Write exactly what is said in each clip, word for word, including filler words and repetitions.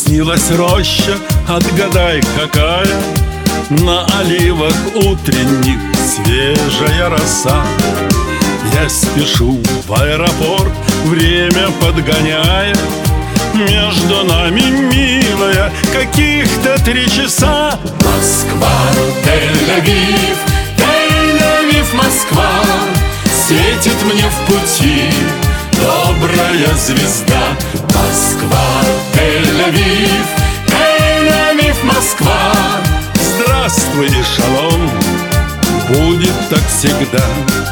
снилась роща, отгадай какая, на оливах утренних свежая роса. Я спешу в аэропорт, время подгоняя, между нами, милая, каких-то три часа. Москва, Тель-Авив, Тель-Авив, Москва, светит мне в пути добрая звезда. Москва, Тель-Авив, Тель-Авив, Москва. Здравствуй и шалом, будет так всегда.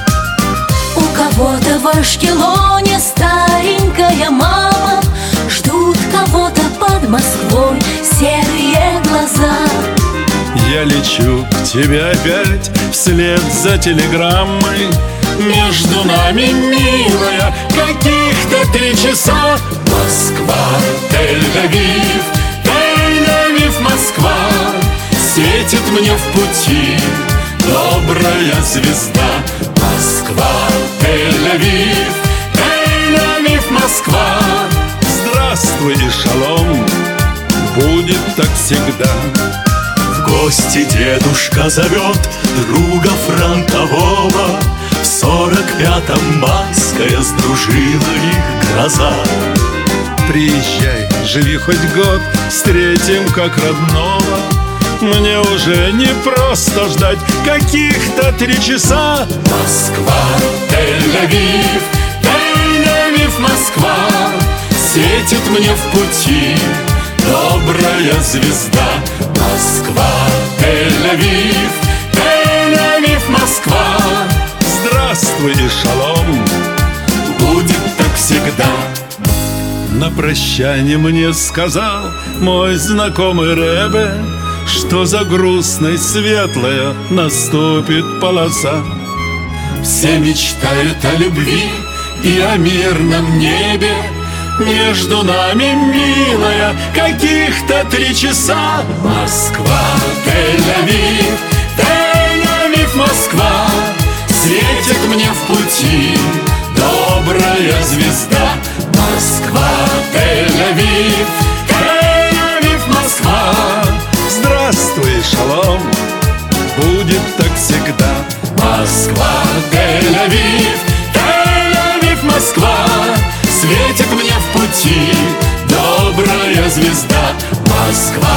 У кого-то в Ашкелоне старенькая мама, ждут кого-то под Москвой серые глаза. Я лечу к тебе опять вслед за телеграммой, между нами, милая, каких-то три часа. Москва, Тель-Авив, Тель-Авив, Москва, светит мне в пути добрая звезда. Москва, Тель-Авив, Тель-Авив, Москва. Здравствуй и шалом, будет так всегда. В гости дедушка зовет друга фронтового, в сорок пятом майская сдружила их гроза. Приезжай, живи хоть год, встретим как родного. Мне уже не просто ждать каких-то три часа. Москва, Тель-Авив, Тель-Авив, Москва, светит мне в пути добрая звезда. Москва, Тель-Авив, Тель-Авив, Москва. Здравствуй и шалом, будет так всегда. на прощание мне сказал мой знакомый Ребе, что за грустной светлая наступит полоса. Все мечтают о любви и о мирном небе, между нами, милая, каких-то три часа. Москва, Тель-Авив, Тель-Авив, Москва, светит мне в пути добрая звезда. Москва, Тель-Авив, Тель-Авив, Москва. Здравствуй, шалом, будет так всегда. Москва, Тель-Авив, Тель-Авив, Москва, светит мне в пути добрая звезда. Москва,